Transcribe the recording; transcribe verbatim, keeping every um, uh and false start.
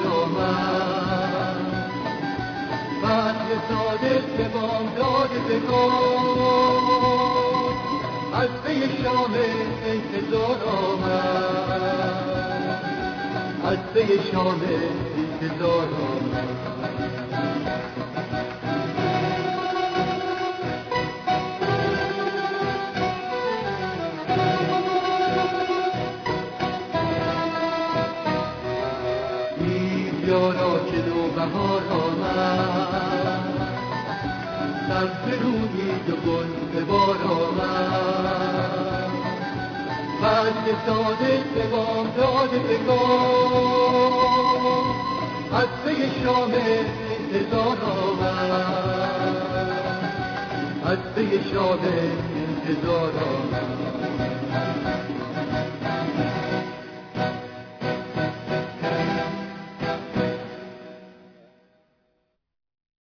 آمد، فصل صادق به بامداد بگاه از پی شام انتظار آمد، از پی شام انتظار آمد. یارا که نوبهار آمد، سبزه رویید و گل به بار آمد، فصل صادق به بامداد بگاه از پی شام انتظار آمد، از پی شام انتظار آمد.